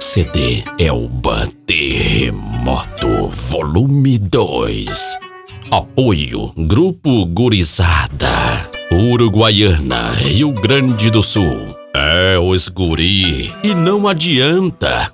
CD Elba Terremoto Volume 2. Apoio Grupo Gurizada, Uruguaiana, Rio Grande do Sul. É os guri e não adianta.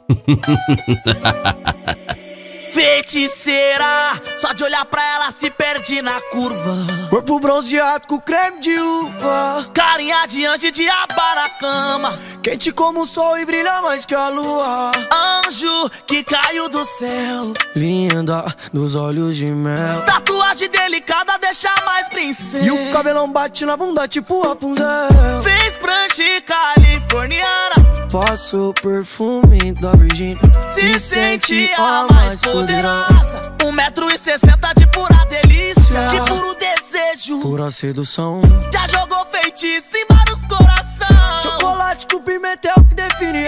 Feiticeira, só de olhar pra ela se perde na curva. Corpo bronzeado com creme de uva, Carinha de anjo e diaba na cama, quente como o sol e brilha mais que a lua. Anjo que caiu do céu, Linda dos olhos de mel, tatuagem delicada deixa mais princesa. e o cabelão bate na bunda tipo Rapunzel. Fez pranche californiana, Passa o perfume da Virgínia, se sente a mais poderosa. 1,60 m de pura delícia, de puro desejo, pura sedução. já jogou feitiço em vários corações. Chocolate com pimenta é o que define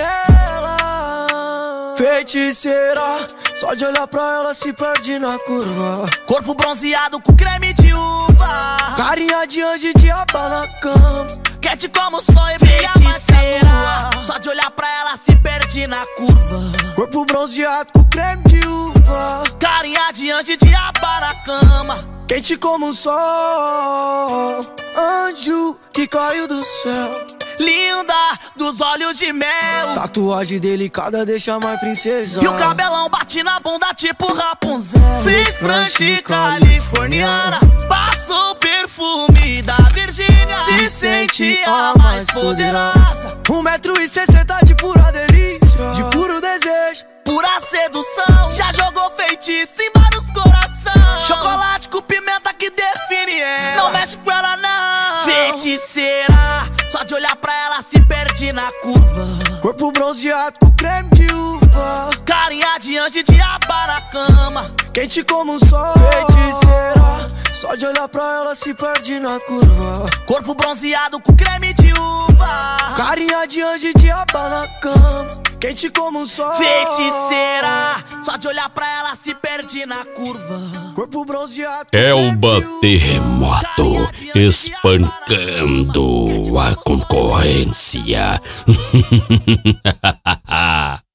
ela. Feiticeira, só de olhar pra ela se perde na curva. Corpo bronzeado com creme de uva, Carinha de anjo e diaba na cama, quente como o sol e brilha mais que a lua. Só de olhar pra ela se perde na curva. corpo bronzeado com creme de uva, Carinha de anjo e diaba na cama, quente como o sol. Anjo que caiu do céu, linda dos olhos de mel, tatuagem delicada deixa mais princesa. e o cabelão bate na bunda tipo Rapunzel. Fez pranche californiana, passou o perfume da Virgínia, se sente a mais poderosa. 1,60 m de pura delícia, de puro desejo, Pura sedução, já jogou feitiço em vários corações. Chocolate com pimenta que define ela, não mexe com ela não. Feiticeira, só de olhar pra ela se perde na curva. corpo bronzeado com creme de uva, Carinha de anjo e diaba na cama, quente como o sol. Feiticeira, só de olhar pra ela se perde na curva. corpo bronzeado com creme de uva. Carinha de anjo e diaba na cama, quente como o sol. Feiticeira, só de olhar pra ela se perde na curva. Corpo bronzeado com Elba creme de uva, Terremoto espancando a concorrência.